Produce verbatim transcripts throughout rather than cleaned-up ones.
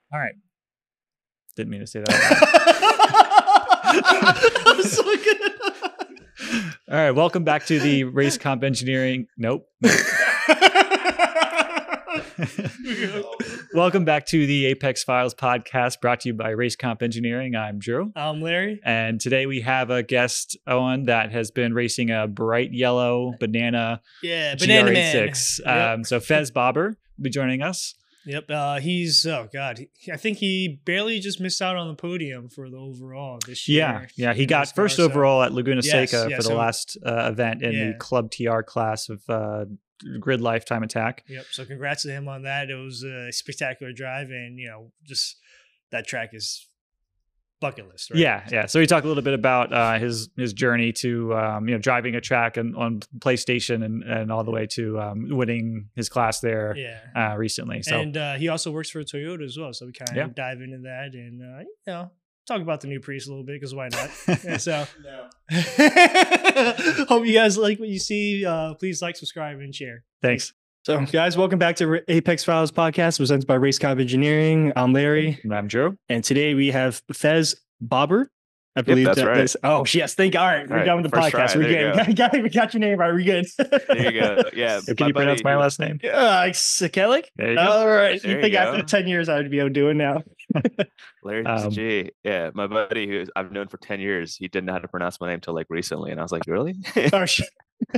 All right. Didn't mean to say that. That was so good. All right. Welcome back to the Race Comp Engineering. Nope. Welcome back to the Apex Files podcast brought to you by Race Comp Engineering. I'm Drew. I'm Larry. And today we have a guest on that has been racing a bright yellow banana Yeah, Banana Man. G R eighty-six. Yep. Um, so Fez Bobber will be joining us. Yep. Uh, he's, oh God, he, I think he barely just missed out on the podium for the overall this year. Yeah, yeah. He got NASCAR, first so- overall at Laguna Yes, Seca yeah, for the so- last uh, event in Yeah. the Club T R class of uh, Grid Lifetime Attack. Yep. So congrats to him on that. It was a spectacular drive, and you know, just that track is bucket list, right? Yeah, yeah. So we talked a little bit about uh, his his journey to um, you know driving a track and on PlayStation and, and all the way to um, winning his class there Yeah. uh, recently. So And uh, he also works for Toyota as well, so we kind of Yeah. dive into that and uh, you know talk about the new Prius a little bit because why not? And so, hope you guys like what you see. Uh, please like, subscribe, and share. thanks. So, guys, welcome back to Apex Files podcast presented by Race Comp Engineering. I'm Larry, I'm Drew. and today we have Fez Bobber. I believe that's that right. is- oh, yes. Thank All right, we're All right, done with the first podcast. try, We're there you good. Got, got, got your name right. We're good. There you go. Yeah. So can you pronounce my last name? Uh, Sekelic? There you go. All right. There You you think go. after ten years I would be able to do it now? Larry Um, G. Yeah, my buddy who I've known for ten years, he didn't know how to pronounce my name till like recently, and I was like, really? Oh, shit.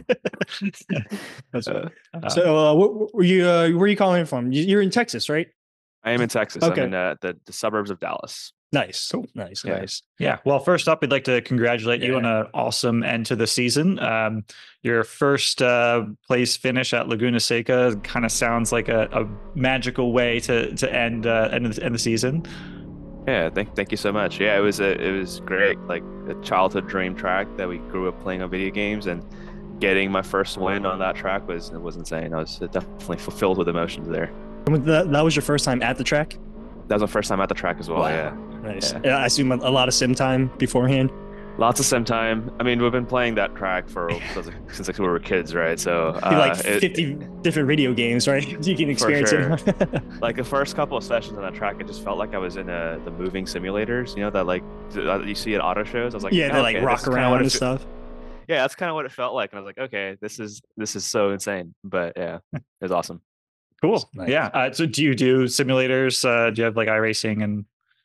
That's Uh, Uh, so, uh, wh- where you uh, where are you calling from? You- You're in Texas, right? I am in Texas. Okay. I'm in uh, the, the suburbs of Dallas. Nice. Nice. Yeah. Nice. Yeah. Well, first up, we'd like to congratulate you Yeah. on an awesome end to the season. Um, your first uh, place finish at Laguna Seca kind of sounds like a, a magical way to to end uh, end, the, end the season. Yeah, thank thank you so much. Yeah, it was a, it was great, like a childhood dream track that we grew up playing on video games, and getting my first win on that track was it was insane. I was definitely fulfilled with emotions there. And That, that was your first time at the track? That was my first time at the track as well. Wow. Yeah. Nice. Yeah. Yeah, I assume a, a lot of sim time beforehand. Lots of sim time. I mean, we've been playing that track for since like we were kids, right? So Be like uh, it- fifty different video games, right? You can experience sure. it. like the first couple of sessions on that track, it just felt like I was in a, the moving simulators, you know, that like th- that you see at auto shows. I was like, yeah, they okay, like this rock is kinda around what it and fe- stuff. Yeah, that's kind of what it felt like, and I was like, okay, this is this is so insane, but yeah, it was awesome. Cool. Nice. Yeah. Uh, so do you do simulators? Uh, do you have like iRacing and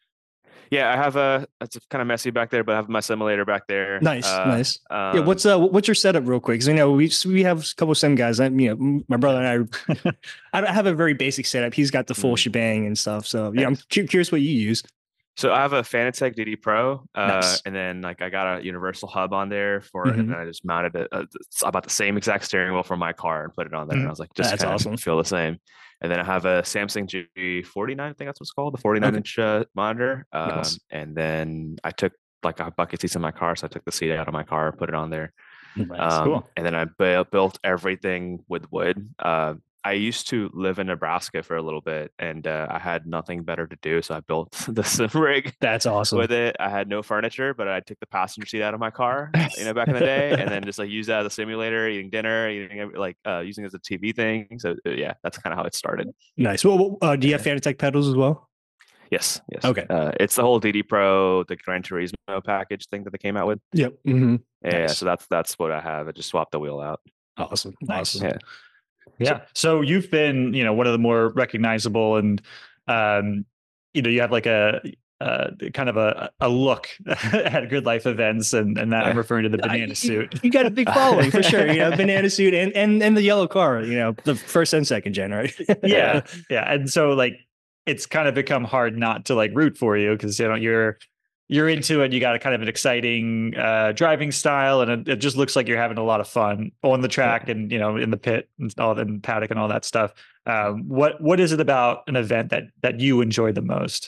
Yeah, I have a. It's kind of messy back there, but I have my simulator back there. Nice, Uh, nice. Um, Yeah, what's uh, what's your setup, real quick? Because I know we we have a couple of sim guys. I, you know, m- my brother and I, I don't have a very basic setup. He's got the full Mm. shebang and stuff. So yeah, I'm Nice. cu- curious what you use. So I have a Fanatec D D Pro, uh, Nice. and then like I got a universal hub on there for it, Mhm. and then I just mounted it uh, it's about the same exact steering wheel from my car and put it on there. And I was like, just That's kind awesome. of feel the same. And then I have a Samsung G forty-nine, I think that's what's called, the forty-nine Okay. inch uh, monitor. Um, Nice. And then I took like a bucket seats in my car, so I took the seat out of my car, put it on there. Nice. Um, cool. And then I bu- built everything with wood. Uh, I used to live in Nebraska for a little bit, and uh, I had nothing better to do, so I built the sim rig That's awesome. with it. I had no furniture, but I took the passenger seat out of my car, you know, back in the day, and then just like use that as a simulator, eating dinner, eating every- like uh, using it as a T V thing. So uh, yeah, that's kind of how it started. Nice. Well, uh, do you have Fanatec pedals as well? Yes, yes. Okay. Uh, it's the whole D D Pro, the Gran Turismo package thing that they came out with. Yep. Mm-hmm. Yeah, Nice. so that's that's what I have. I just swapped the wheel out. Awesome. Nice. Awesome. Yeah. Yeah. So you've been, you know, one of the more recognizable and, um, you know, you have like a, uh, kind of a, a look at Grid Life events, and, and that I'm Yeah. referring to the Uh, banana you- suit. You got a big following for sure. You know, banana suit and, and and the yellow car. You know, the first and second gen, right? Yeah. Yeah. And so like, it's kind of become hard not to like root for you because, you know, you're, you're into it. You got a kind of an exciting uh, driving style, and it, it just looks like you're having a lot of fun on the track and, you know, in the pit and all the paddock and all that stuff. Um, what what is it about an event that that you enjoy the most?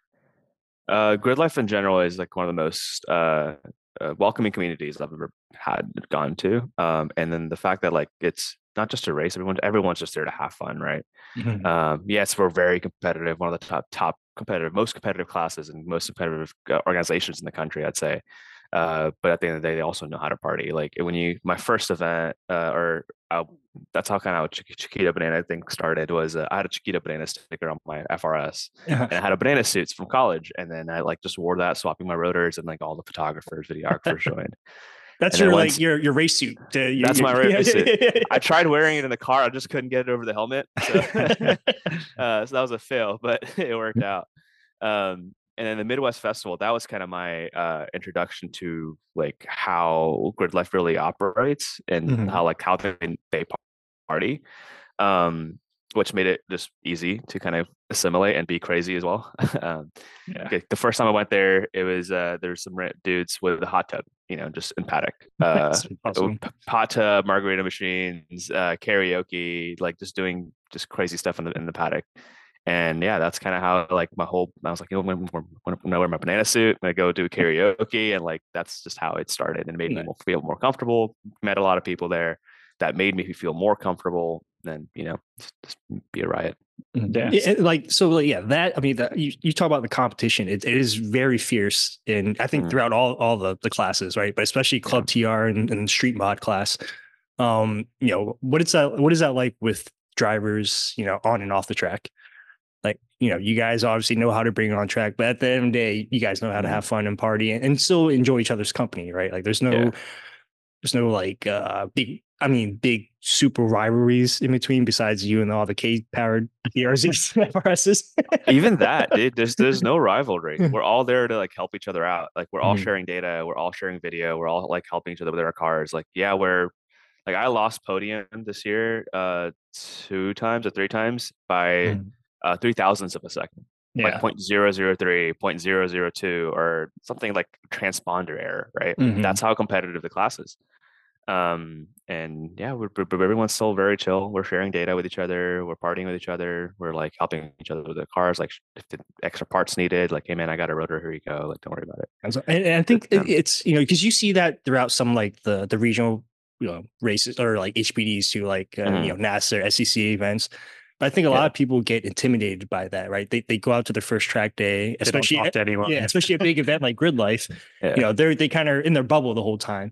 Uh, Grid Life in general is like one of the most uh, uh, welcoming communities I've ever had gone to. Um, and then the fact that like it's not just a race, everyone everyone's just there to have fun, right? Mhm. Um, yes, we're very competitive, one of the top top competitive, most competitive classes and most competitive uh, organizations in the country, I'd say. Uh, but at the end of the day, they also know how to party. Like when you, my first event, uh, or uh, that's how kind of how Ch- Chiquita Banana thing started was uh, I had a Chiquita Banana sticker on my F R S, Uh-huh. and I had a banana suits from college, and then I like just wore that, swapping my rotors, and like all the photographers, videographers joined. That's And then your once- like your your race suit. Uh, your- That's your- my race yeah, suit. yeah, yeah. I tried wearing it in the car, I just couldn't get it over the helmet, so, uh, so that was a fail, but it worked out. Um, and then the Midwest Festival, that was kind of my uh, introduction to like how Grid Life really operates and Mhm. how like how they, they party, um, which made it just easy to kind of assimilate and be crazy as well. um, Yeah. okay, the first time I went there, it was uh, there was some rent dudes with a hot tub, you know, just in paddock, uh, That's awesome. p- hot tub, margarita machines, uh, karaoke, like just doing just crazy stuff in the in the paddock. And yeah, that's kind of how like my whole, I was like, you know, when, when, when I wear my banana suit, I'm gonna go do karaoke. And like, that's just how it started, and it made me Right. more, feel more comfortable. Met a lot of people there that made me feel more comfortable. Then, you know, just, just be a riot. Yeah. Yeah, and, like so, like, yeah. That I mean, that you, you talk about the competition. It, it is very fierce, and I think Mhm. throughout all all the, the classes, right? But especially Club T R and, and Street Mod class. Um, you know, what is that? What is that like with drivers? You know, on and off the track. Like, you know, you guys obviously know how to bring it on track, but at the end of the day, you guys know how to Mhm. have fun and party and, and still enjoy each other's company, right? Like, there's no, Yeah. there's no like uh big, I mean, big super rivalries in between besides you and all the K powered E R Zs and F R Ss. Even that, dude, there's there's no rivalry. We're all there to like help each other out. Like we're all Mhm. sharing data, we're all sharing video, we're all like helping each other with our cars. Like, yeah, we're like I lost podium this year uh two times or three times by Mhm. uh three thousandths of a second. Like Yeah. point zero zero three, point zero zero two, or something like transponder error, right? Mhm. That's how competitive the class is. Um, and yeah, we're, we're, everyone's still very chill. We're sharing data with each other. We're partying with each other. We're like helping each other with the cars. Like if the extra parts needed, like, hey man, I got a rotor. Here you go. Like, don't worry about it. And, so, and, and I think Yeah. it, it's, you know, because you see that throughout some like the the regional, you know, races or like H P Ds to like, uh, Mhm. you know, NASA, S C C A events. But I think a lot Yeah. of people get intimidated by that, right? They they go out to their first track day, They don't especially talk to anyone. yeah, especially a big event like Grid Life. Yeah. You know, they're they kind of in their bubble the whole time.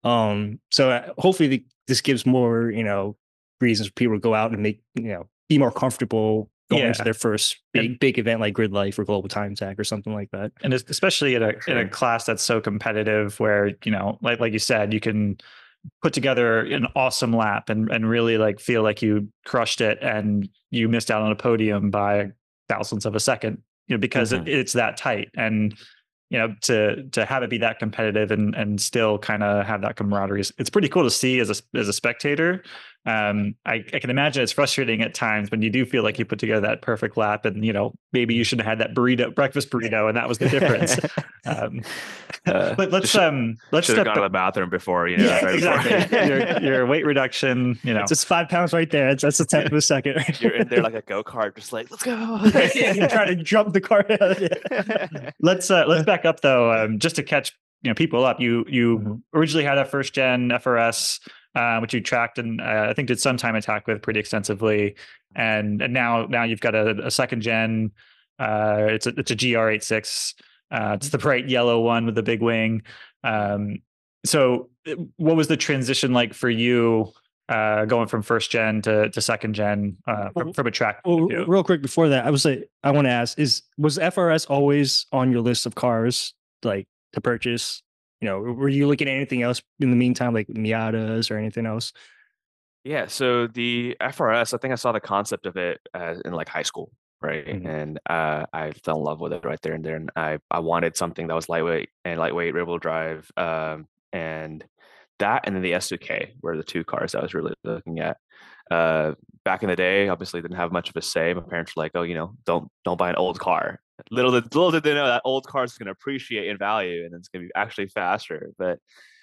Um, so uh, hopefully the, this gives more, you know, reasons for people to go out and make, you know, be more comfortable going Yeah. into their first big And- big event like Grid Life or Global Time Attack or something like that. And es- especially in a in Sure. a class that's so competitive, where you know, like like you said, you can put together an awesome lap and and really like feel like you crushed it, and you missed out on a podium by thousandths of a second, you know, because Mhm. it, it's that tight. And you know, to to have it be that competitive and and still kind of have that camaraderie, is- it's pretty cool to see as a as a spectator. Um, I, I can imagine it's frustrating at times when you do feel like you put together that perfect lap, and you know, maybe you should have had that burrito, breakfast burrito, and that was the difference. um, Uh, but let's just- um let's Should have step gone to the bathroom before, you know. yeah, right before. exactly. your your weight reduction, you know. It's just five pounds right there. It's, that's the tenth of a second. You're in there like a go kart, just like let's go. yeah, you're trying to jump the car. Yeah. let's uh, let's back up though, um, just to catch you know people up. You you Mhm. originally had a first gen F R S, uh, which you tracked and uh, I think did some time attack with pretty extensively, and and now now you've got a, a second gen. Uh, it's a it's a G R eighty-six. Uh, it's the bright yellow one with the big wing. Um, so, what was the transition like for you? Uh, going from first gen to, to second gen uh, from, from a track point Well, of view? real quick before that, I was like, I want to ask: Is was F R S always on your list of cars like to purchase? You know, were you looking at anything else in the meantime, like Miatas or anything else? Yeah, so the F R S, I think I saw the concept of it uh, in like high school, right? Mhm. And uh, I fell in love with it right there and there. And I I wanted something that was lightweight and lightweight, rear wheel drive, um, and that, and then the S two K were the two cars I was really looking at. Uh, back in the day, obviously didn't have much of a say. My parents were like, "Oh, you know, don't don't buy an old car." Little did little did they know that old car is going to appreciate in value, and it's going to be actually faster. But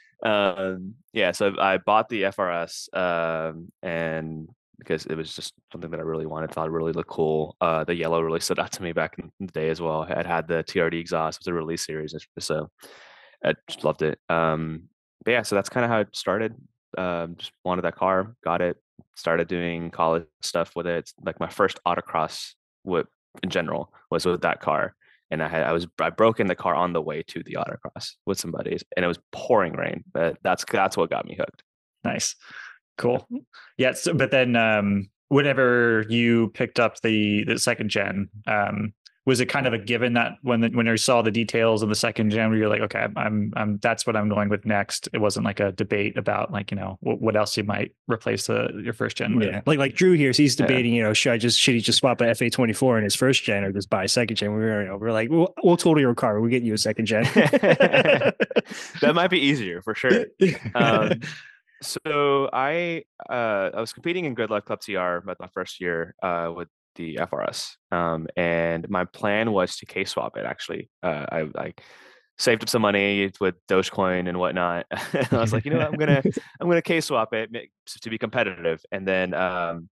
um, yeah, so I bought the F R S, um, and because it was just something that I really wanted, thought it really looked cool. Uh, the yellow really stood out to me back in the day as well. I had had the T R D exhaust, it was a release series, so I just loved it. Um, but yeah, so that's kind of how it started. Um, just wanted that car, got it, started doing college stuff with it. Like my first autocross whip in general was with that car. and I had I was I broke in the car on the way to the autocross with some buddies, and it was pouring rain. But that's that's what got me hooked. Nice, cool. Yeah, so, but then um, whenever you picked up the the second gen, um, was it kind of a given that when the, when you saw the details of the second gen, where you're like, okay, I'm I'm that's what I'm going with next. It wasn't like a debate about like, you know, what, what else you might replace the your first gen with. Yeah, like like Drew here, so he's Yeah. debating, you know, should I just should he just swap an F A twenty-four in his first gen or just buy a second gen? We were, you know, we're like, we'll, we'll total your car, we'll get you a second gen. That might be easier for sure. Um, so I uh, I was competing in Good Luck Club T R my first year uh, with the F R S, um, and my plan was to K swap it. Actually, uh, I like saved up some money with Dogecoin and whatnot. And I was like, you know what, I'm gonna I'm gonna K swap it to be competitive, and then um,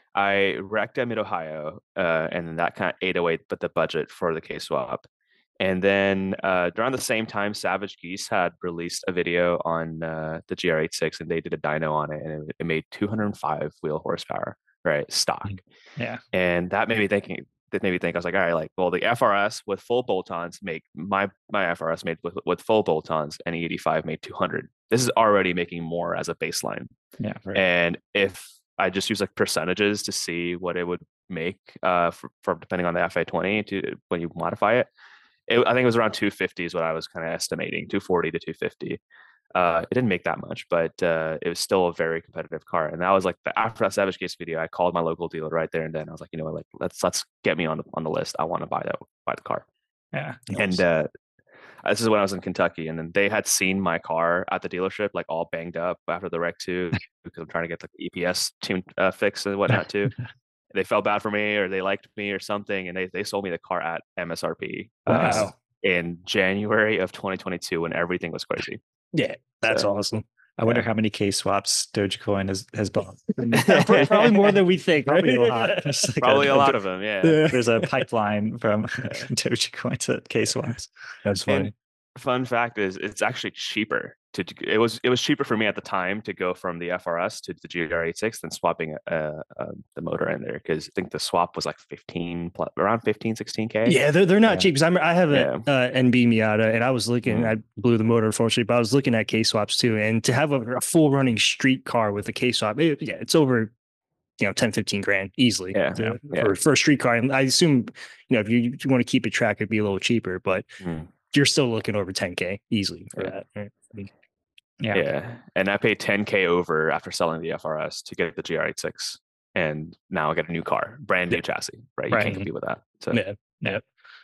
I wrecked at Mid Ohio, uh, and then that kind of ate away but the budget for the K swap. And then uh, around the same time, Savage Geese had released a video on uh, the G R eighty-six, and they did a dyno on it, and it, it made two hundred five wheel horsepower, right, stock. Yeah, and that made me thinking. That made me think. I was like, all right, like, well, the F R S with full bolt-ons make my my F R S made with with full bolt-ons, and E eighty-five made two hundred. This is already making more as a baseline. yeah, right. And if I just use like percentages to see what it would make uh, for, for depending on the F A twenty to when you modify it. It, I think it was around two fifty is what I was kind of estimating, two forty to two fifty. Uh, it didn't make that much, but uh, it was still a very competitive car. And that was like the, after that Savage Geese video, I called my local dealer right there and then. I was like, you know what, like let's let's get me on the on the list. I want to buy that buy the car. Yeah, And uh, this is when I was in Kentucky, and then they had seen my car at the dealership, like all banged up after the wreck too, because I'm trying to get like the E P S tune uh, fix and whatnot too. They felt bad for me, or they liked me, or something, and they they sold me the car at M S R P. Wow. Uh, in January of twenty twenty-two, when everything was crazy. Yeah, that's So, awesome. I wonder yeah. how many K swaps Dogecoin has has bought. Probably more than we think. Right? Probably a lot. There's like Probably a lot of them, yeah. Yeah. There's a pipeline from Dogecoin to K swaps. That's funny. And fun fact is, it's actually cheaper to. It was it was cheaper for me at the time to go from the F R S to the G R eighty-six than swapping uh, uh, the motor in there, because I think the swap was like fifteen plus, around fifteen, sixteen K. Yeah, they're they're not Yeah. cheap. Because I I have a Yeah. uh, N B Miata, and I was looking. Mhm. I blew the motor, unfortunately, but I was looking at K swaps too. And to have a, a full running street car with a K swap, it, yeah, it's over, you know, ten, fifteen grand easily. Yeah, to- yeah. For, for a street car. And I assume, you know, if you, you want to keep it track, it'd be a little cheaper, but Mhm. you're still looking over ten K easily for Yeah. that. Right? I mean, Yeah. Yeah, and I paid ten K over after selling the F R S to get the G R eighty-six, and now I get a new car, brand new Yeah. chassis, right? You Right. can't compete with that. So yeah, yeah.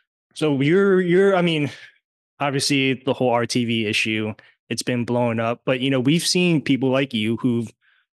So you're you're. I mean, obviously the whole R T V issue, it's been blowing up, but you know we've seen people like you who've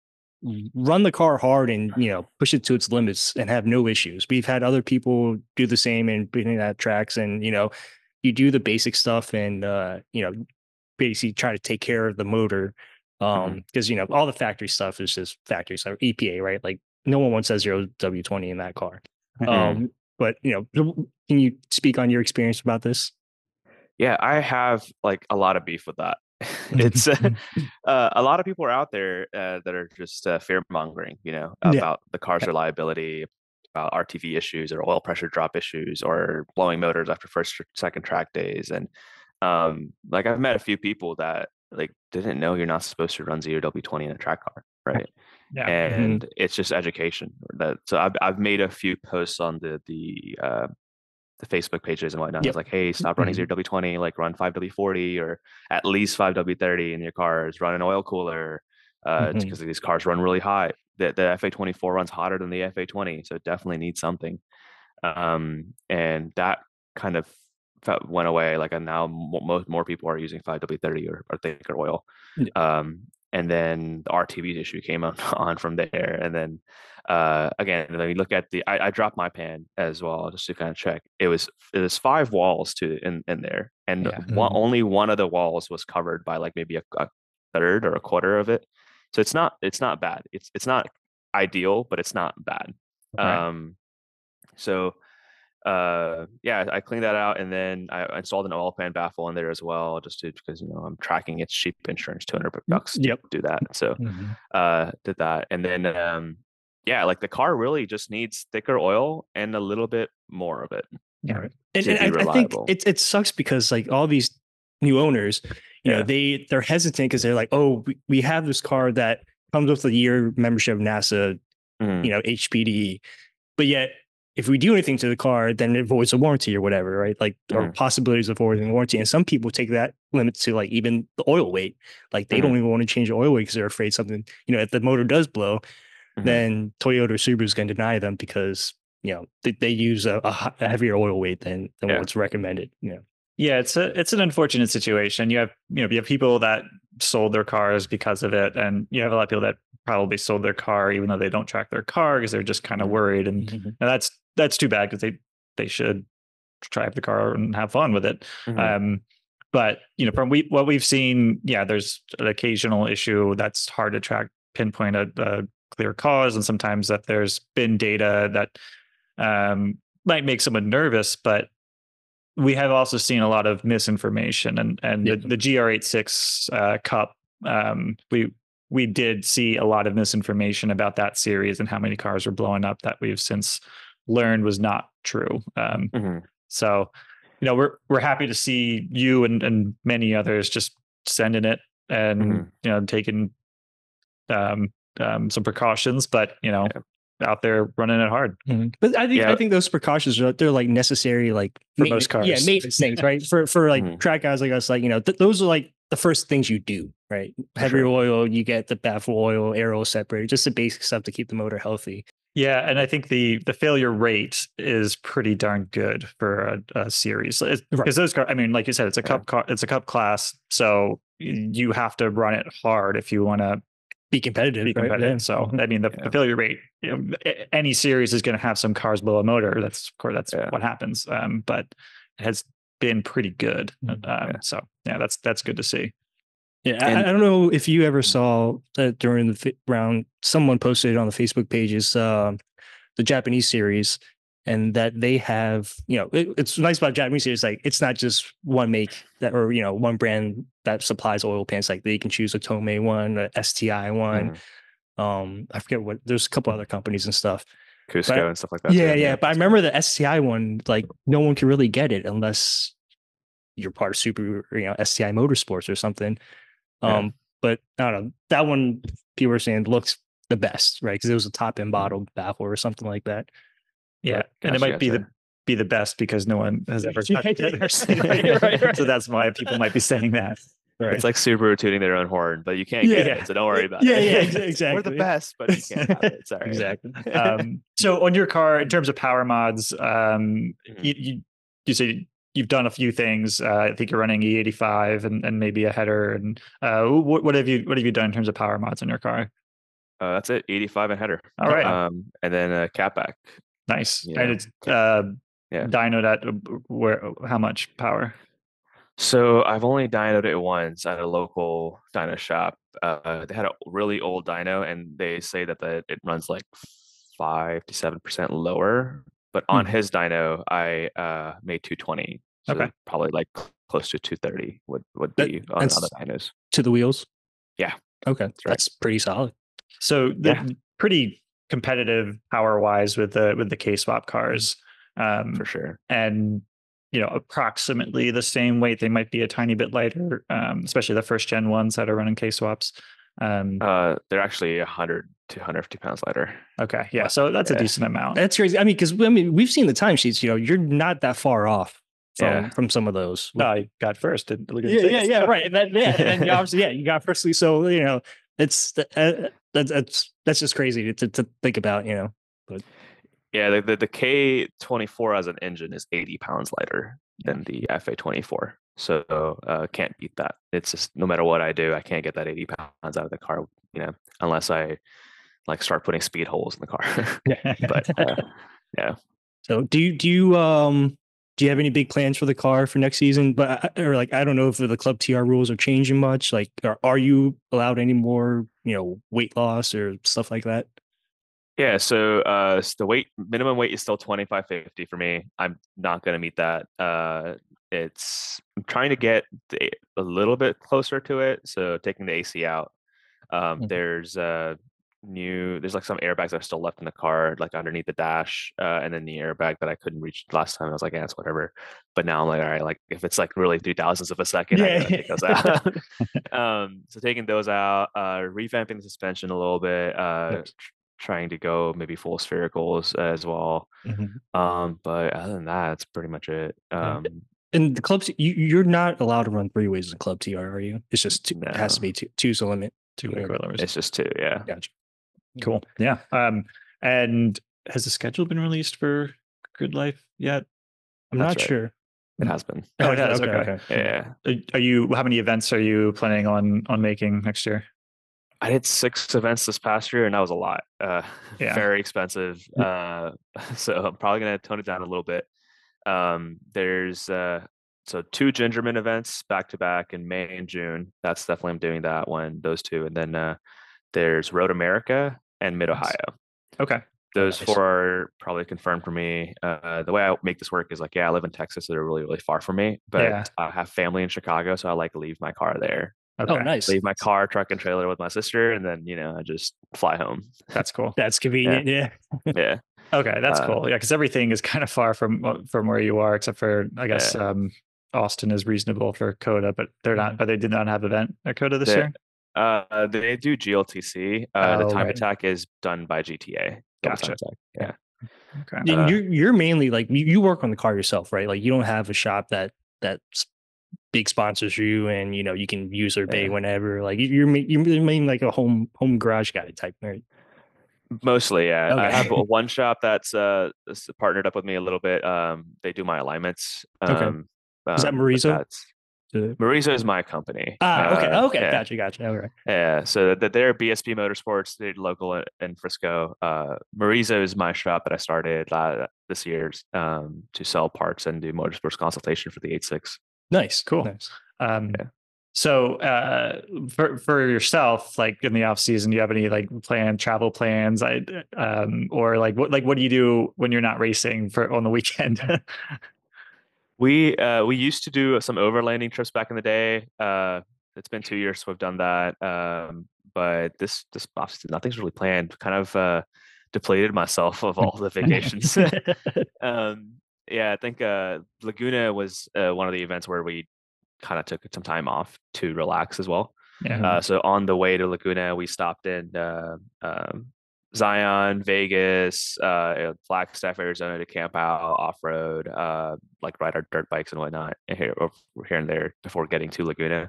run the car hard and you know push it to its limits and have no issues. We've had other people do the same and being at tracks, and you know you do the basic stuff and uh, you know basically try to take care of the motor um because you know all the factory stuff is just factory stuff, E P A, right? Like no one wants a zero W twenty in that car. Mhm. Um, but you know, can you speak on your experience about this? yeah, I have like a lot of beef with that. It's uh, uh, a lot of people are out there uh, that are just uh, fear mongering, you know, Yeah. about the car's reliability, about R T V issues or oil pressure drop issues or blowing motors after first or second track days. And um, like I've met a few people that like didn't know you're not supposed to run zero W twenty in a track car, right? Yeah. And it's just education. That so I've I've made a few posts on the the uh, the Facebook pages and whatnot. Yep. It's like, hey, stop running Mhm. zero W twenty, like run five W forty or at least five W thirty in your cars. Run an oil cooler uh, Mhm. because these cars run really hot. The the F A twenty-four runs hotter than the F A twenty, so it definitely needs something. Um, and that kind of felt, went away. Like, and now most more people are using five W thirty or, or thicker oil. Yeah. Um, and then the R T V issue came on, on from there. And then uh, again, when you look at the, I, I dropped my pan as well just to kind of check. It was it was five walls to in in there, and Yeah. one, Mhm. only one of the walls was covered by like maybe a, a third or a quarter of it. So it's not it's not bad. It's it's not ideal, but it's not bad. Right. Um, so uh yeah, I cleaned that out, and then I installed an oil pan baffle in there as well, just to because you know I'm tracking its cheap insurance, two hundred bucks to Yep. do that. So Mhm. uh did that, and then um yeah, like the car really just needs thicker oil and a little bit more of it. Yeah. Right. And, to and be I, I think reliable. it it sucks because like all these new owners, you Yeah. know, they they're hesitant because they're like, oh, we, we have this car that comes with a year membership of NASA, Mhm. you know, H P D E, but yet if we do anything to the car, then it voids a warranty or whatever, right? Like, or Mhm. possibilities of voiding warranty. And some people take that limit to like even the oil weight. Like they Mhm. don't even want to change the oil weight because they're afraid something, you know, if the motor does blow, Mhm. then Toyota or Subaru is going to deny them because, you know, they, they use a, a hi- a heavier oil weight than, than Yeah. what's recommended, you know. Yeah, it's a it's an unfortunate situation. You have you know you have people that sold their cars because of it, and you have a lot of people that probably sold their car even though they don't track their car because they're just kind of Mhm. worried, and, and that's that's too bad because they they should drive the car and have fun with it. Mhm. Um, but you know, from we what we've seen, yeah, there's an occasional issue that's hard to track, pinpoint a, a clear cause, and sometimes that there's been data that um, might make someone nervous, but we have also seen a lot of misinformation, and and Yeah. the, the G R eighty-six uh, Cup. Um, we we did see a lot of misinformation about that series and how many cars were blowing up that we've since learned was not true. Um, Mhm. so, you know, we're we're happy to see you and and many others just sending it and Mhm. you know taking um, um, some precautions, but you know, out there running it hard Mhm. But I think Yeah. I think those precautions are they're like necessary, like for maintenance- most Yeah, cars. maintenance things, right? For for like Mhm. track guys like us, like you know, th- those are like the first things you do, right? Heavier sure. oil, you get the baffle oil, air oil separator, just the basic stuff to keep the motor healthy. Yeah, and I think the the failure rate is pretty darn good for a, a series because Right. those cars. I mean, like you said, it's a cup car. It's a cup class, so you have to run it hard if you want to Be competitive, be right? competitive. Yeah. So Mhm. I mean, the, Yeah. the failure rate. You know, a- any series is going to have some cars blow a motor. That's of course that's Yeah. what happens. Um, but it has been pretty good. Mhm. Um, Yeah. So yeah, that's that's good to see. Yeah, I, And- I don't know if you ever saw that during the fi- round, someone posted on the Facebook pages, uh, the Japanese series, and that they have, you know, it, it's nice about Japanese series, like it's not just one make that, or you know, one brand that supplies oil pans. Like they can choose a Tomei one, a S T I one. Mhm. Um, I forget what. There's a couple other companies and stuff. Cusco But- and stuff like that. Yeah, too. yeah. But I remember the S T I one, like no one can really get it unless you're part of Super, or, you know, S T I Motorsports or something. Yeah. Um, but I don't know. That one people were saying looks the best, right? Because it was a top end bottle baffle or something like that. Yeah, But- and it Gotcha, might be the gotcha. be the best because no one has ever Yeah, touched it or seen it. right, right, right. So that's why people might be saying that. Right. It's like Subaru tuning their own horn, but you can't Yeah. get it, so don't worry about Yeah, it. yeah, ex- We're the exactly. best, but you can't have it. Sorry. Exactly. Um, so on your car, in terms of power mods, um, Mhm. you, you you say you've done a few things. Uh, I think you're running E eighty-five and, and maybe a header. And uh, what, what have you what have you done in terms of power mods on your car? Uh, that's it. eighty-five and header. All right, Um, and then a catback. nice. yeah. And it's uh, Yeah. dynoed at uh, where? How much power? So I've only dynoed it once at a local dyno shop. Uh, they had a really old dyno, and they say that the, it runs like five to seven percent lower. But on Mhm. his dyno, I uh, made two twenty. So Okay. probably like close to two thirty would would That- be on that's- other dynos. To the wheels. Yeah. Okay, right. that's pretty solid. So the Yeah. pretty competitive power wise with the with the K swap cars. Um, For sure. and you know approximately the same weight. They might be a tiny bit lighter, um, especially the first gen ones that are running K swaps. Um, Uh, they're actually one hundred to one hundred fifty pounds lighter. okay, yeah, so that's a yeah. decent amount. That's crazy. I mean, because I mean, we've seen the timesheets. You know, you're not that far off from Yeah. from some of those. No, I got first. Didn't look at yeah, the yeah, tickets. yeah, right. And then, yeah, and then obviously, yeah, you got firstly. So you know, it's uh, that's that's that's just crazy to to think about. You know, Yeah, the, the, the K twenty-four as an engine is eighty pounds lighter than the F A twenty-four. So uh, can't beat that. It's just no matter what I do, I can't get that eighty pounds out of the car, you know, unless I like start putting speed holes in the car. But uh, yeah. so do you do you um do you have any big plans for the car for next season? But I- or like I don't know if the Club T R rules are changing much. Like, are, are you allowed any more, you know, weight loss or stuff like that? Yeah, so uh, s- the weight minimum weight is still twenty-five fifty for me. I'm not going to meet that. Uh, it's I'm trying to get the, a little bit closer to it. So taking the A C out, um, Mhm. there's uh, new. There's like some airbags that are still left in the car, like underneath the dash, uh, and then the airbag that I couldn't reach last time. I was like, yeah, it's whatever. But now I'm like, all right, like if it's like really three thousandths of a second, I Yeah. gotta take those out. um, so taking those out, uh, revamping the suspension a little bit, uh, Nice. tr- trying to go maybe full sphericals as well. Mhm. Um, but other than that, that's pretty much it. Yeah. Um, And the clubs, you you're not allowed to run three ways in Club T R, are you? It's just two, it has to No. be two. Two's the limit. Two Okay. way coilers. it's just two, yeah. Gotcha. Cool. Yeah. Um, and has the schedule been released for Grid Life yet? I'm That's not right. sure. It has been. Oh, it has. Okay. Okay. okay. Yeah. Are, are you? How many events are you planning on on making next year? I did six events this past year, and that was a lot. Uh, Yeah. Very expensive. Uh, so I'm probably gonna tone it down a little bit. Um, there's uh, so two Gingerman events back to back in May and June. That's definitely I'm doing that one, those two, and then uh, there's Road America and Mid Ohio. Okay. Those nice. four are probably confirmed for me. Uh, the way I make this work is like, yeah, I live in Texas, so they're really, really far from me. But Yeah. I have family in Chicago, so I like to leave my car there. Okay. Oh, nice. Leave my car, truck, and trailer with my sister, and then you know I just fly home. That's cool. That's convenient. Yeah. Yeah, Okay, that's Uh, cool. Yeah, because everything is kind of far from from where you are, except for I guess Yeah. um, Austin is reasonable for Coda, but they're not. But they did not have event at Coda this They- year. uh, they do G L T C. Uh, the Oh, time right. attack is done by G T A. Double Time Gotcha. Attack. Yeah. Okay. And Uh, you're you're mainly like you, you work on the car yourself, right? Like you don't have a shop that that s- big sponsors you, and you know you can use their bay Yeah. whenever. Like you- you're ma- you're mainly like a home home garage guy type, right? Mostly, yeah. I Okay. have a- one shop that's uh s- partnered up with me a little bit. Um, they do my alignments. Okay. Um, Is that um, but Marizo? that's- The- Marizo is my company. ah, okay, Uh, okay, yeah. gotcha, gotcha. All right. Yeah, so that they're B S P Motorsports, they're local in- in Frisco. Uh, Marizo is my shop that I started uh, this year um, to sell parts and do motorsports consultation for the eight six. Nice, Cool. Nice. Um, Yeah. So uh, for for yourself, like in the off season, do you have any like planned travel plans? I um, or like what like what do you do when you're not racing for on the weekend? We uh, we used to do some overlanding trips back in the day. Uh, it's been two years since we've done that. Um, but this this off-season, nothing's really planned. Kind of uh, depleted myself of all the vacations. um, yeah, I think uh, Laguna was uh, one of the events where we kind of took some time off to relax as well. Yeah. Uh, so on the way to Laguna, we stopped in uh, um, Zion, Vegas, uh, Flagstaff, Arizona to camp out off road, uh, like ride our dirt bikes and whatnot here, over here and there before getting to Laguna.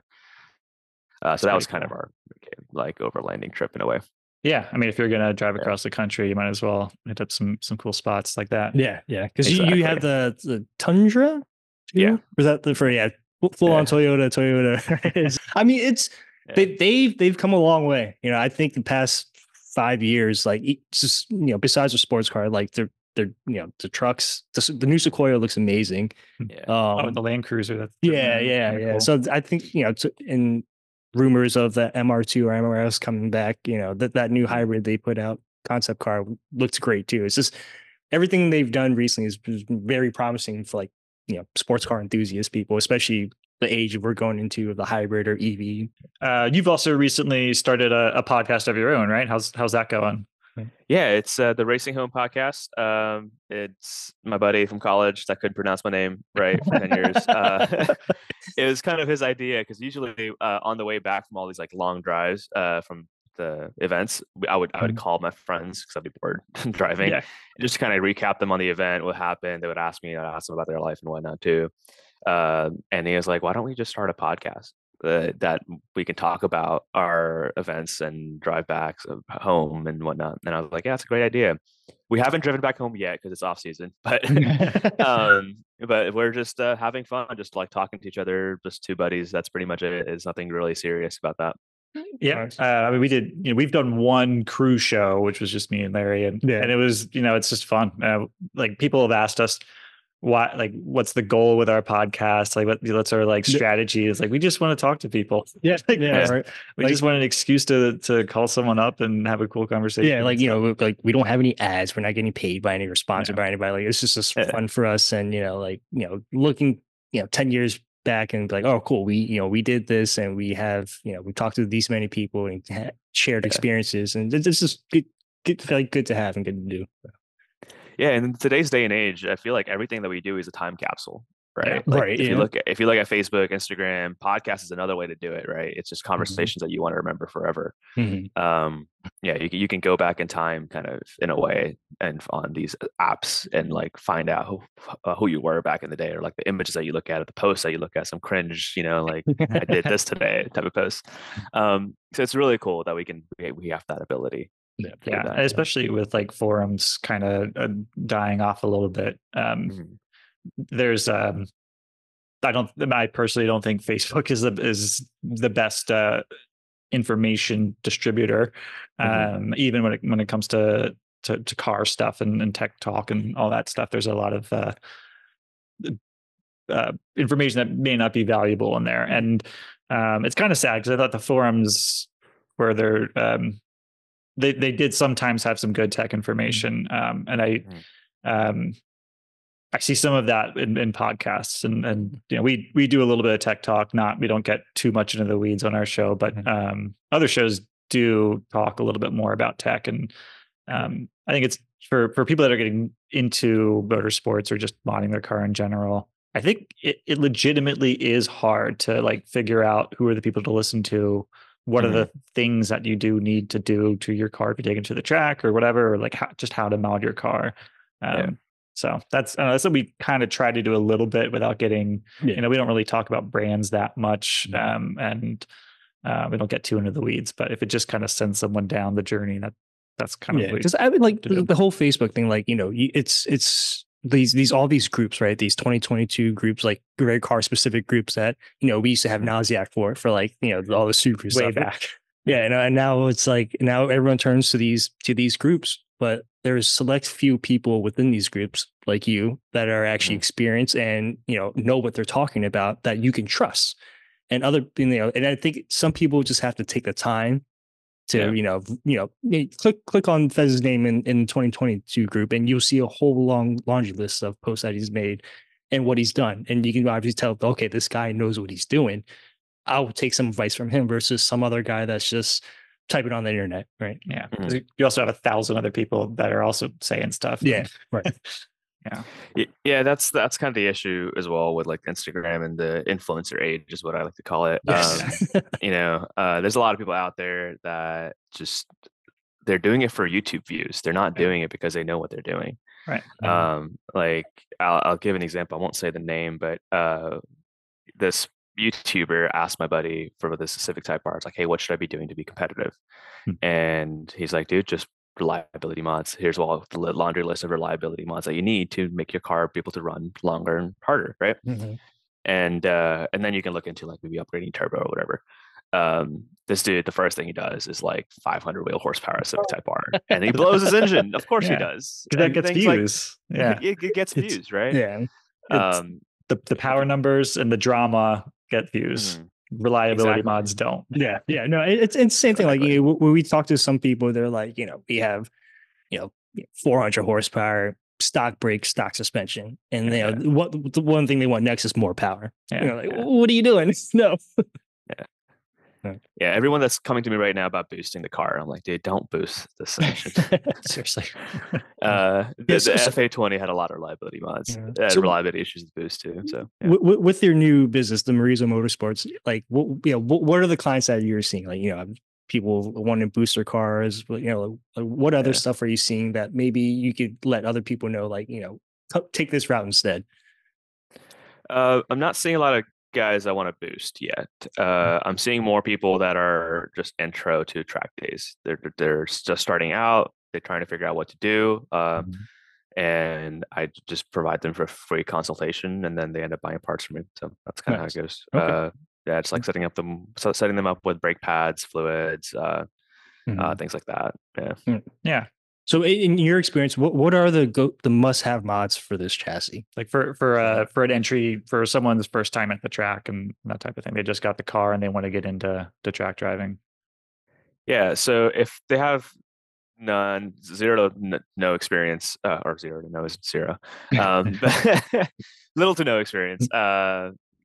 Uh, so that pretty was kind of our like overlanding trip in a way. Yeah, I mean, if you're gonna drive Yeah. across the country, you might as well hit up some some cool spots like that. Yeah, yeah. Because you, you have Exactly. the, the Tundra, too? Yeah. Or is that the for yeah full on Yeah. Toyota? Toyota. It's- I mean, it's they Yeah. they've they've come a long way. You know, I think the past five years, like it's just you know, besides the sports car, like they're they're you know the trucks. The, the new Sequoia looks amazing. Yeah. Oh, Um, and the Land Cruiser. That's yeah, yeah, kinda yeah. cool. So I think you know, to, in rumors of the M R two or M R S coming back, you know, that that new hybrid they put out, concept car, looks great too. It's just everything they've done recently is is very promising for like you know sports car enthusiast people, especially the age we're going into of the hybrid or E V. Uh, you've also recently started a, a podcast of your own, right? How's how's that going? Yeah, it's uh, the Racing Home podcast. Um, it's my buddy from college that couldn't pronounce my name right for ten years. Uh, it was kind of his idea because usually uh, on the way back from all these like long drives uh, from the events, I would I would Mhm. call my friends because I'd be bored driving, Yeah. just to kind of recap them on the event, what happened. They would ask me, I'd ask them about their life and whatnot too. Uh, and he was like, "Why don't we just start a podcast?" Uh, that we can talk about our events and drive backs of home and whatnot. And I was like, yeah, that's a great idea. We haven't driven back home yet because it's off season, but um, but we're just uh, having fun, just like talking to each other, just two buddies. That's pretty much it. It's nothing really serious about that. Yeah, Nice. uh, I mean, we did. You know, we've done one cruise show, which was just me and Larry, and Yeah. and it was, you know, it's just fun. Uh, like people have asked us, why, like, what's the goal with our podcast? Like, what, what's our like Yeah. strategy? Is like we just want to talk to people. Yeah, Like, yeah, just- right. We Like- just want an excuse to to call someone up and have a cool conversation. Yeah, like and you stuff. know, like we don't have any ads. We're not getting paid by any or sponsored No. by anybody. Like it's just just Yeah. fun for us, and you know, like you know, looking, you know, ten years back and be like, oh, cool, we you know we did this and we have you know we talked to these many people and ha- shared Yeah. experiences, and it's it's just good, good, like good to have and good to do. Yeah, and in today's day and age, I feel like everything that we do is a time capsule, right? Like right, if you yeah. look at if you look at Facebook, Instagram, podcast is another way to do it, right? It's just Mm-hmm. conversations that you want to remember forever. Mhm. Um, yeah, you can you can go back in time, kind of in a way, and on these apps and like find out who uh, who you were back in the day, or like the images that you look at, or the posts that you look at, some cringe, you know, like I did this today type of post. Um, so it's really cool that we can we, we have that ability. Yeah. to do Yeah, that. especially with like forums kind of uh, dying off a little bit. Um, Mhm. there's um, I don't I personally don't think Facebook is the is the best uh, information distributor, Mhm. um, even when it when it comes to to, to car stuff and, and tech talk and all that stuff. There's a lot of uh, uh, information that may not be valuable in there, and um, it's kind of sad because I thought the forums where they're um, they they did sometimes have some good tech information, um, and I Mhm. um, I see some of that in, in podcasts, and and you know we we do a little bit of tech talk. Not we don't get too much into the weeds on our show, but Mhm. um, other shows do talk a little bit more about tech, and um, I think it's for for people that are getting into motorsports or just modding their car in general. I think it, it legitimately is hard to like figure out who are the people to listen to. What Mhm. are the things that you do need to do to your car if you take it to the track or whatever, or like how, just how to mod your car. Um, Yeah. So that's uh, that's what we kind of try to do a little bit without getting, Yeah. you know, we don't really talk about brands that much, Mhm. um, and uh, we don't get too into the weeds. But if it just kind of sends someone down the journey, that that's kind of Yeah, what we because I mean, like to do. the, the whole Facebook thing, like you know, you- it's it's these these all these groups, right? These twenty twenty-two groups, like very car specific groups that you know we used to have Mhm. Naziac for for like you know all the Subaru way stuff. back. Yeah, and, and now it's like now everyone turns to these to these groups, but there's select few people within these groups like you that are actually Mhm. experienced experienced and you know know what they're talking about that you can trust. And other you know, and I think some people just have to take the time to Yeah. you know v- you know y- click click on Fez's name in in the twenty twenty-two group, and you'll see a whole long laundry list of posts that he's made and what he's done, and you can obviously tell, okay, this guy knows what he's doing. I'll take some advice from him versus some other guy that's just typing on the internet, right? Yeah. Mhm. 'Cause You also have a thousand other people that are also saying stuff. Yeah, and- right. yeah. Y- Yeah, that's that's kind of the issue as well with like Instagram and the influencer age is what I like to call it. Yes. Um, you know, uh, there's a lot of people out there that just they're doing it for YouTube views. They're not Yeah. doing it because they know what they're doing. Right. Mhm. Um, like I'll, I'll give an example. I won't say the name, but uh, this YouTuber asked my buddy for this specific type bar. It's like, hey, what should I be doing to be competitive? Hmm. And he's like, dude, just reliability mods. Here's all the li- laundry list of reliability mods that you need to make your car be able to run longer and harder, right? Mhm. And uh, and then you can look into like maybe upgrading turbo or whatever. Um, this dude, the first thing he does is like five hundred wheel horsepower Civic Type R, and he blows his engine. Of course he Yeah. does. Because that And gets things like- views. yeah. it, it gets It's- views, right? Yeah. It's- Um, the the power numbers and the drama get views. mhm. Reliability Exactly. mods don't. Yeah. Yeah. No, it- it's it's the same thing. Like Exactly. you know, when we talk to some people, they're like, you know, we have, you know, four hundred horsepower, stock brakes, stock suspension, and you know, Yeah. what the one thing they want next is more power. Yeah. You know, like, Yeah. what are you doing? No. Yeah, everyone that's coming to me right now about boosting the car, I'm like, dude, don't boost this engine. Seriously. Uh, the, Yeah, so- the so- F A twenty had a lot of reliability mods, Yeah. uh, So- reliability issues with boost too. So yeah. With, with- with your new business, the Marizo Motorsports, like what you know, what, what are the clients that you're seeing? Like, you know, people wanting to boost their cars, you know, like, what other Yeah. stuff are you seeing that maybe you could let other people know, like, you know, co- take this route instead? Uh, I'm not seeing a lot of guys that want to boost yet. Uh, I'm seeing more people that are just intro to track days. They're they're just starting out. They're trying to figure out what to do. Uh, and I just provide them for free consultation, and then they end up buying parts from me. So that's kind of Nice. how it goes. Okay. Uh, yeah, it's like setting up them, so setting them up with brake pads, fluids, uh, Mhm. uh, things like that. Yeah. Yeah. So i- in your experience, what, what are the go the must have mods for this chassis? Like for for uh for an entry for someone's first time at the track and that type of thing. They just got the car and they want to get into to track driving. Yeah. So if they have none, zero to n- no experience, uh, or zero to no is zero, um, little to no experience, uh,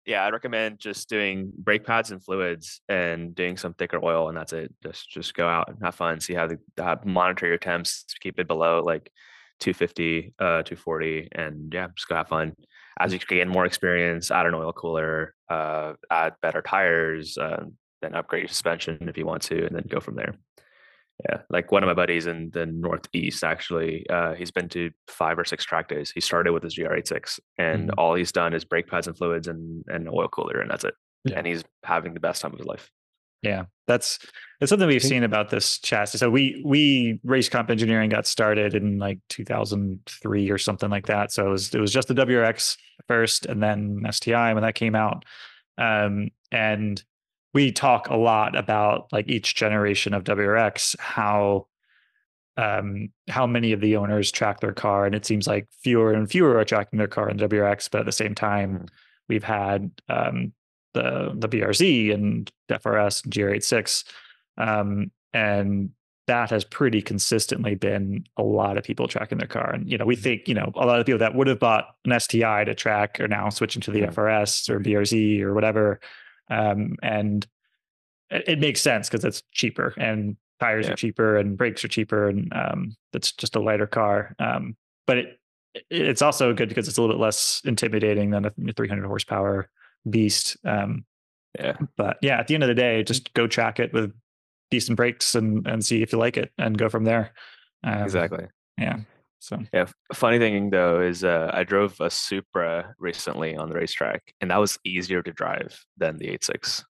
yeah, I'd recommend just doing brake pads and fluids and doing some thicker oil, and that's it. Just just go out and have fun. See how the uh, monitor your temps, keep it below like two fifty, uh, two forty, and yeah, just go have fun. As you gain more experience, add an oil cooler, uh, add better tires, uh, then upgrade your suspension if you want to, and then go from there. Yeah, like one of my buddies in the Northeast, actually, uh, he's been to five or six track days. He started with his G R eighty-six, and Mhm. all he's done is brake pads and fluids and and oil cooler, and that's it. Yeah. And he's having the best time of his life. Yeah, that's that's something we've seen about this chassis. So we we race comp engineering got started in like two thousand three or something like that. So it was it was just the W R X first, and then S T I when that came out. Um, and we talk a lot about like each generation of W R X, how um how many of the owners track their car, and it seems like fewer and fewer are tracking their car in the W R X, but at the same time Mhm. we've had um the the B R Z and F R S and G R eighty-six, um and that has pretty consistently been a lot of people tracking their car. And you know, we think, you know, a lot of people that would have bought an S T I to track are now switching to the Mhm. F R S or B R Z or whatever. Um and it, it makes sense because it's cheaper and tires Yeah. are cheaper and brakes are cheaper, and um it's just a lighter car. Um but it it's also good because it's a little bit less intimidating than a three hundred horsepower beast. Um, Yeah, but yeah, at the end of the day, just go track it with decent brakes and and see if you like it and go from there. Um, exactly. Yeah. So Yeah. f- Funny thing though is uh, I drove a Supra recently on the racetrack, and that was easier to drive than the eighty-six.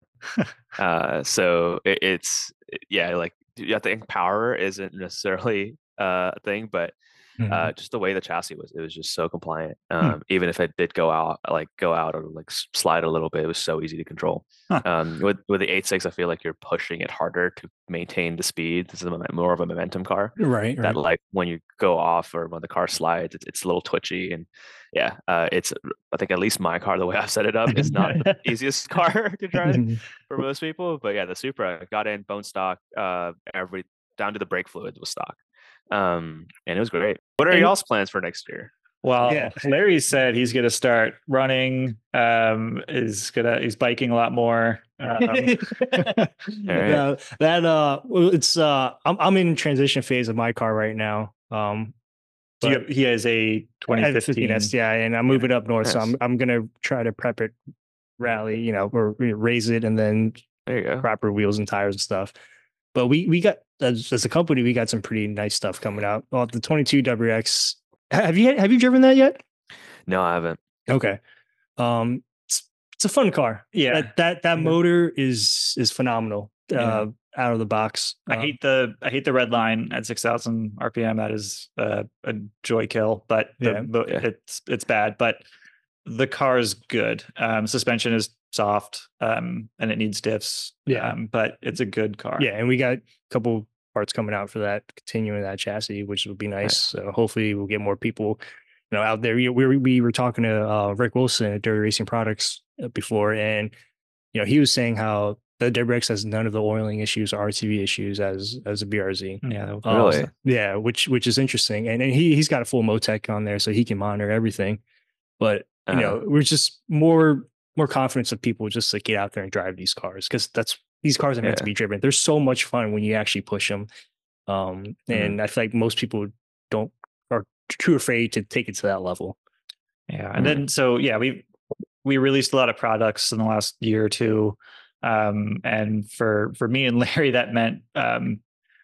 Uh, so it, it's yeah, like I think power isn't necessarily uh, a thing, but uh, just the way the chassis was, it was just so compliant. Um, even if it did go out, like go out or like s- slide a little bit, it was so easy to control. Huh. Um, with with the eighty-six, I feel like you're pushing it harder to maintain the speed. This is a, momen- more of a momentum car. Right, That right. like when you go off or when the car slides, it's, it's a little twitchy, and yeah, uh, it's I think at least my car, the way I've set it up, is not the easiest car to drive for most people. But yeah, the Supra got in bone stock, uh, every down to the brake fluid was stock, um, and it was great. What are And- y'all's plans for next year? well, Yeah. Larry said he's going to start running. Um, is gonna he's biking a lot more. Um, All right. Uh, that uh, well, it's uh, I'm I'm in transition phase of my car right now. Um, do you but have- he has a twenty I have fifteen fifteen. S T I, and I'm moving up north, so Nice. I'm I'm gonna try to prep it, rally, you know, or raise it, and then There you go. proper wheels and tires and stuff. But we we got as, as a company, we got some pretty nice stuff coming out. Well, the twenty-two W X. Have you have you driven that yet? No, I haven't. Okay. Um, it's, it's a fun car. Yeah. That that, that Yeah. motor is is phenomenal. Yeah. Uh, out of the box. I Uh, hate the I hate the red line at six thousand R P M. That is uh, a joy kill, but the, Yeah. the, Yeah. it's it's bad. But the car is good. Um, suspension is soft, um, and it needs diffs. Yeah. um, but it's a good car. yeah, and we got a couple parts coming out for that, continuing that chassis, which would be nice. Nice. So hopefully we'll get more people, you know, out there. We we, we were talking to uh, Rick Wilson at Dirty Racing Products uh, before, and you know he was saying how the W R X has none of the oiling issues or R T V issues as as a B R Z. yeah, that would- Um, Really? yeah, which which is interesting, and and he he's got a full Motec on there, so he can monitor everything. But you Uh-huh. know, we're just more more confidence of people just to get out there and drive these cars, because that's these cars are meant to Yeah. be driven. They're so much fun when you actually push them, um, and I feel like most people don't are too afraid to take it to that level. Yeah, and then so yeah, we we released a lot of products in the last year or two, um, and for for me and Larry, that meant um,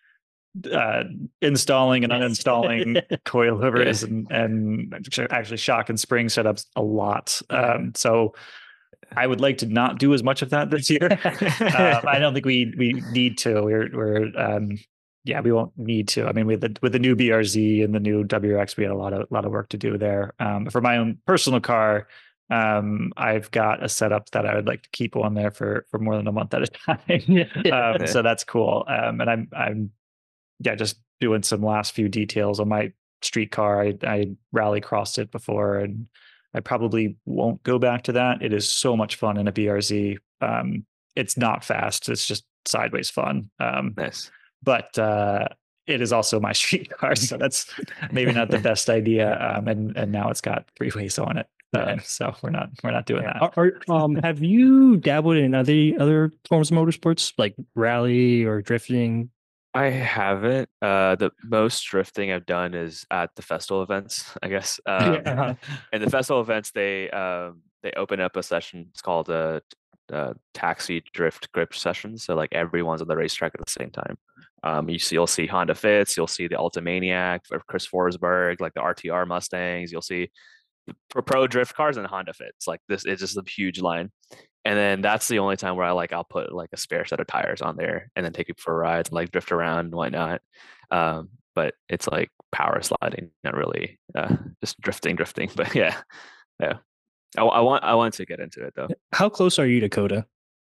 uh, installing and uninstalling coilovers and and actually shock and spring setups a lot. Um, so I would like to not do as much of that this year. um, I don't think we we need to. We're we're um, yeah, we won't need to. I mean, with the with the new B R Z and the new W R X, we had a lot of lot of work to do there. Um, for my own personal car, um, I've got a setup that I would like to keep on there for for more than a month at a time. um, so that's cool. Um, and I'm I'm yeah, just doing some last few details on my street car. I I rally crossed it before, and I probably won't go back to that. It is so much fun in a B R Z. Um, it's not fast. It's just sideways fun. Um, Nice. but uh, it is also my street car, so that's maybe not the best idea. Um, and and now it's got three ways on it. Um, so we're not we're not doing Yeah. that. Are, are, um, have you dabbled in other other forms of motorsports like rally or drifting? I haven't. Uh, the most drifting I've done is at the festival events, I guess. Um, uh-huh. and the festival events, they um, they open up a session. It's called a, a taxi drift grip session. So like everyone's on the racetrack at the same time. Um, you see, you'll see Honda Fits, you'll see the Ultimaniac of Chris Forsberg, like the R T R Mustangs. You'll see pro, pro drift cars and Honda Fits. Like this, it's just a huge line. And then that's the only time where I like I'll put like a spare set of tires on there and then take it for a ride and like drift around and whatnot. Um, but it's like power sliding, not really uh, just drifting, drifting. But yeah, yeah. I, I want I want to get into it though. How close are you to Coda?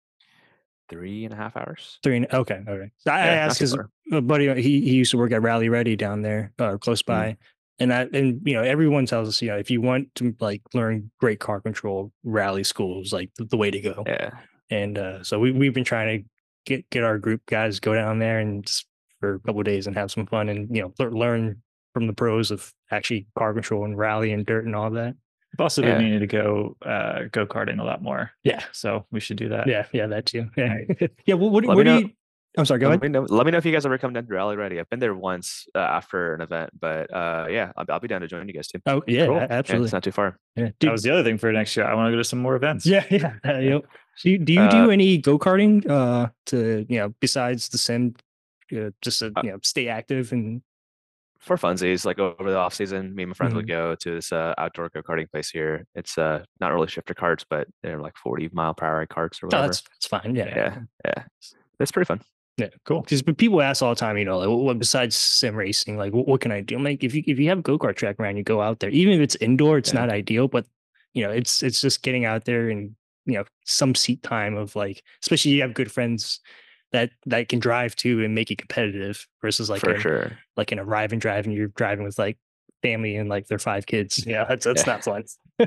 Three and a half hours. Three. And, okay. Okay. I, I Yeah, asked not too because far. a buddy he he used to work at Rally Ready down there, uh, close by, and that and you know everyone tells us, you know, if you want to like learn great car control, Rally School is like the, the way to go. Yeah. And uh, so we we've been trying to get get our group guys go down there and just for a couple of days and have some fun and you know lear- learn from the pros of actually car control and rally and dirt and all that. I've also been Yeah. meaning to go uh, go karting a lot more. Yeah. So we should do that. Yeah, yeah, that too. Yeah, yeah. Well, what, Let what me do know- you? I'm sorry. Go let ahead. me know. Let me know if you guys ever come down to Rally Ready. I've been there once uh, after an event, but uh, yeah, I'll, I'll be down to join you guys too. Oh yeah, Cool. a- Yeah, Yeah, absolutely. it's not too far. Yeah. That Do, was the other thing for next year. I want to go to some more events. yeah, yeah. uh, yep. Do you, do you Uh, do any go karting uh, to you know besides the sim, uh, just to Uh, you know stay active and For funsies, like over the off season, me and my friends Mhm. would go to this uh, outdoor go karting place here. It's uh not really shifter carts, but they're like forty mile per hour carts or oh, whatever. that's that's fine. Yeah, yeah, yeah, it's pretty fun. yeah, cool. Because people ask all the time, you know, like, what, what besides sim racing, like, what, what can I do? I'm like, if you if you have a go kart track around, you go out there. Even if it's indoor, it's Yeah. not ideal, but you know, it's it's just getting out there and you know some seat time of like, especially you have good friends that that can drive too and make it competitive versus like For a, sure. like an arrive and drive and you're driving with like family and like their five kids. Yeah, that's that's Yeah. not fun.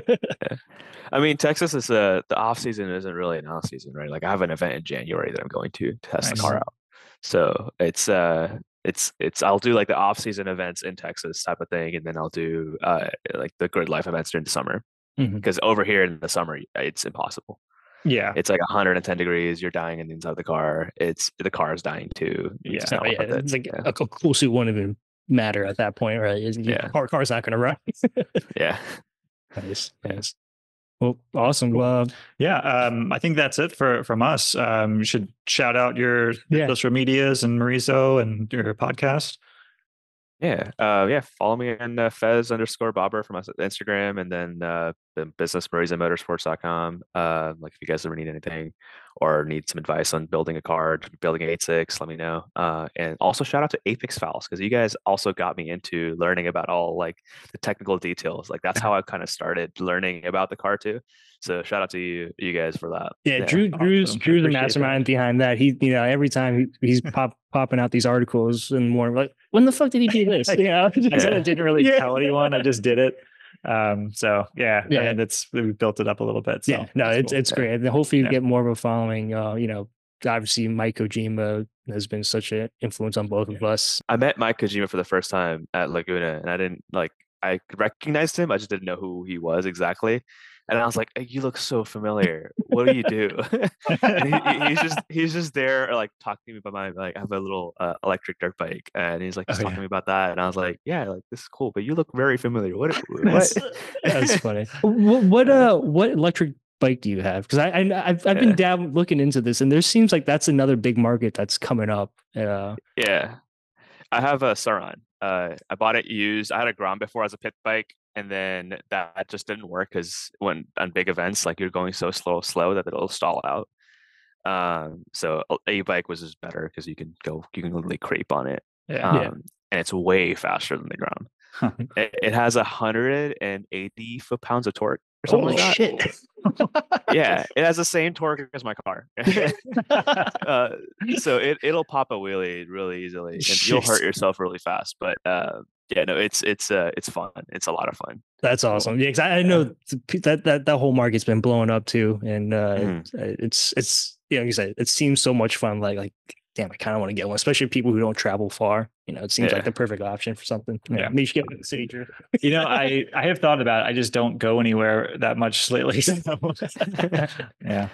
I mean, Texas is uh the off season isn't really an off season, right? Like I have an event in January that I'm going to test the Nice. car out. So it's uh it's it's I'll do like the off season events in Texas type of thing, and then I'll do uh like the grid life events during the summer. Mhm. Because over here in the summer, it's impossible. Yeah. It's like one hundred ten degrees. You're dying in the inside of the car. It's the car is dying too. Yeah. It's So, not yeah, worth it. it's like yeah. a, a cool suit won't even matter at that point, right? Is Yeah. car car's not going to run. yeah. Nice, nice. Well, awesome. Well, Yeah. Um, I think that's it for from us. Um, you should shout out your Yeah. social medias and Marizo and your podcast. Yeah. Uh, yeah. Follow me on uh, Fez underscore Bobber from us at Instagram, and then uh, the business mariza motorsports dot com. Uh, like if you guys ever need anything or need some advice on building a car, building an eight six, let me know. Uh, and also shout out to Apex Files because you guys also got me into learning about all like the technical details. Like that's how I kind of started learning about the car too. So shout out to you, you guys for that. yeah, Drew, Drew's awesome. Drew's the Appreciate mastermind behind that. He, you know, every time he, he's pop popping out these articles and more like, when the fuck did he do this? You know, I said I Yeah. didn't really Yeah. tell anyone. I just did it. Um, so yeah, Yeah. and it's we built it up a little bit. So yeah, no, that's it's cool. it's Yeah. great. And hopefully you Yeah. get more of a following. Uh, you know, obviously Mike Kojima has been such an influence on both of us. I met Mike Kojima for the first time at Laguna, and I didn't like I recognized him. I just didn't know who he was exactly. And I was like, hey, "You look so familiar. What do you do?" and he, he- he's just he's just there, like talking to me about my like I have a little uh, electric dirt bike, and he's like just Oh, talking yeah. to me about that. And I was like, "Yeah, like this is cool, but you look very familiar. What? That's- what? That's funny. What, what uh what electric bike do you have? Because I, I I've I've been Yeah. down looking into this, and there seems like that's another big market that's coming up. Uh, Yeah, I have a Saran. Uh, I bought it used. I had a Grom before as a pit bike, and then that just didn't work because when on big events, like you're going so slow, slow that it'll stall out. Um, so a bike was just better because you can go, you can literally creep on it. Yeah. Um, Yeah. and it's way faster than the Grom. Huh. It, it has one hundred eighty foot pounds of torque or something holy like that. shit! Yeah, it has the same torque as my car. uh, so it it'll pop a wheelie really easily, and you'll hurt Jeez. yourself really fast. But uh, yeah, no, it's it's uh, it's fun. It's a lot of fun. That's awesome. Yeah, 'cause I, I know th- that that that whole market's been blowing up too, and uh, Mhm. it's it's it's you know, like you said, it seems so much fun. Like like damn, I kind of want to get one, especially people who don't travel far. You know, it seems Yeah. like the perfect option for something. Yeah, Yeah. maybe you should get one in the city, Drew. You know, I I have thought about it. I just don't go anywhere that much lately. So. Yeah.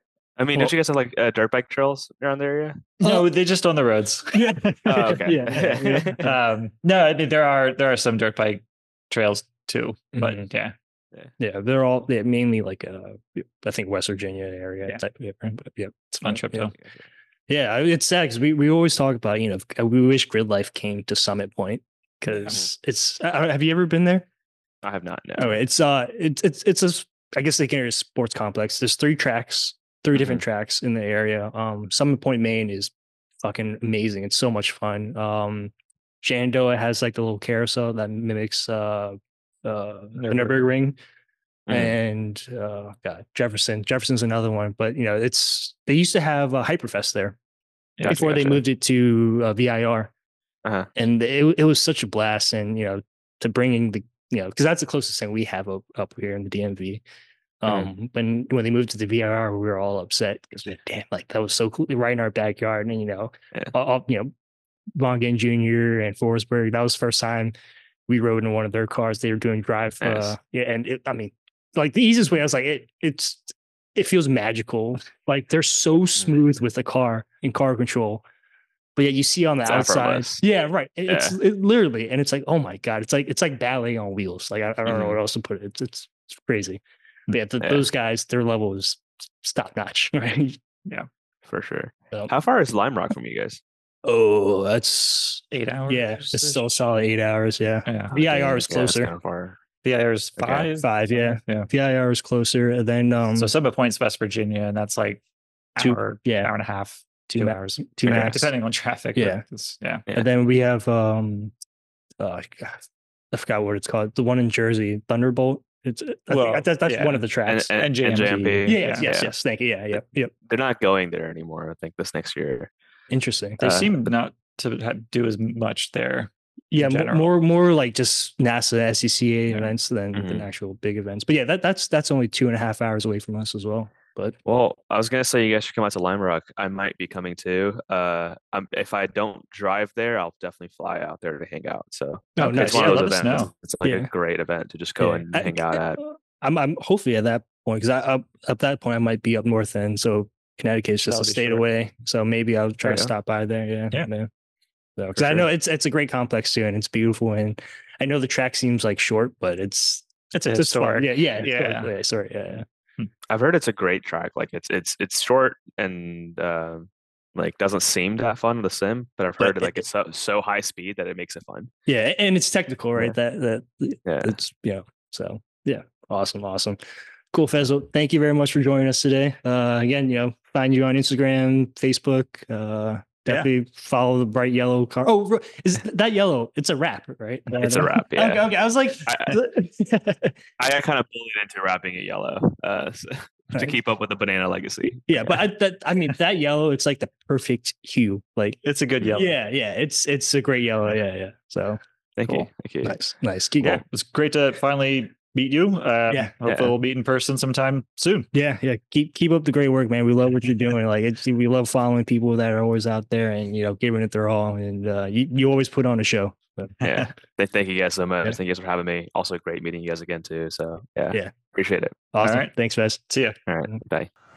I mean, Well- don't you guys have like uh, dirt bike trails around the area? No, they're just on the roads. Yeah. Oh, okay. Yeah. yeah. um, no, I mean there are there are some dirt bike trails too, but Mhm. yeah, Yeah, they're all yeah, mainly like uh, I think West Virginia area. Yeah. Type, yeah, but yeah, it's a fun Yeah, trip yeah. though. yeah. I- It's sad because we, we always talk about you know we wish Grid Life came to Summit Point because it's. Uh, have you ever been there? I have not. No. Oh, it's uh, it's it's it's a s- I guess they consider it a sports complex. There's three tracks, 3 different tracks in the area. Um, Summit Point, Maine is fucking amazing. It's so much fun. Um, Shenandoah has like the little carousel that mimics uh, uh, the Nürburgring. Mhm. And uh, God, Jefferson. Jefferson's another one, but you know, it's they used to have a Hyperfest there Yeah, Gotcha, before they gotcha. moved it to uh, V I R, Uh-huh. and it it was such a blast. And you know, to bringing the you know because that's the closest thing we have up, up here in the D M V. Um, when when they moved to the V I R, we were all upset because we damn like that was so cool, right in our backyard, and you know, Yeah. all, all- you know, Von Ginn Junior and Forsberg. That was the first time we rode in one of their cars. They were doing drive, Nice. uh, yeah, and it, I mean, like the easiest way, I was like, it it's it feels magical. Like they're so smooth with the car and car control, but yet you see on the It's outside, effortless. yeah, right. It- It's it, literally, and it's like, oh my god, it's like it's like ballet on wheels. Like I, I don't know Mhm. what else to put it. It's it's, it's crazy. But yeah, th- Yeah. those guys, their level is top notch, right? For sure. Um, How far is Lime Rock from you guys? oh, that's Eight hours. yeah, it's still a solid eight hours. Yeah, Yeah. V I R is Yeah, that's closer. kind of far. V I R is Okay. five. Five, yeah. Yeah. V I R is closer, and then um, So Summit Point's West Virginia, and that's like Two- hour, yeah. hour and a half, two, Two- hours, two Yeah, max. depending on traffic. but Yeah. it's- yeah. Yeah. and then we have um, uh, God, I forgot what it's called. The one in Jersey, Thunderbolt. It's I Well, think that's that's yeah. one of the And, tracks. and, N J M P. N J M P. yeah, yes, yes, yeah. yes. Thank you. Yeah, yep, yep. They're not going there anymore. I think this next year. Interesting. They Uh, seem not to ha- do as much there. Yeah, in mo- general. more more like just NASA S C C A Yeah. events than than Mhm. actual big events. But yeah, that that's that's only two and a half hours away from us as well. But Well, I was gonna say you guys should come out to Lime Rock. I might be coming too. Uh, um, if I don't drive there, I'll definitely fly out there to hang out. So oh, Okay, nice. it's one yeah, of let those us events. know. It's like Yeah. a great event to just go Yeah. and I- hang out at. I'm I'm hopefully at that point because I up at that point I might be up north end, so Connecticut's just That'll a be state short. away. So maybe I'll try There to you go. stop by there. Yeah, Yeah. man. So because For I sure. know it's it's a great complex too, and it's beautiful, and I know the track seems like short, but it's It's a it's just fun. historic. Yeah, yeah, Yeah. yeah. yeah sorry, yeah, yeah. I've heard it's a great track. Like it's it's it's short and uh, like doesn't seem that fun to the sim, but I've But heard it- like it's so, so high speed that it makes it fun. Yeah, and it's technical, right? That that Yeah. it's you know. So yeah, awesome, awesome, cool, Fezzo. Thank you very much for joining us today. Uh, again, you know, find you on Instagram, Facebook. Uh, definitely follow the bright yellow car. Oh, ro- is that yellow? It's a wrap, right? It's a wrap. Yeah. Okay, okay. I was like, I got kind of bullied into wrapping it yellow uh, so- to Right. keep up with the banana legacy. yeah, but I, that I mean that yellow, it's like the perfect hue. Like, It's a good yellow. yeah, yeah, it's it's a great yellow. Yeah, yeah. So Thank Cool. you. Thank you. nice, nice. Keep Well, going. it's great to finally meet you. Um, Yeah. Hopefully Yeah. we'll meet in person sometime soon. Yeah, yeah. Keep keep up the great work, man. We love what you're doing. Like it's we love following people that are always out there and you know giving it their all. And uh, you you always put on a show. So, Yeah. Th- Thank you guys so much. Yeah. Thank you guys for having me. Also great meeting you guys again too. So yeah. Yeah. Appreciate it. awesome. right. Thanks, Fez. See ya. All right. Bye.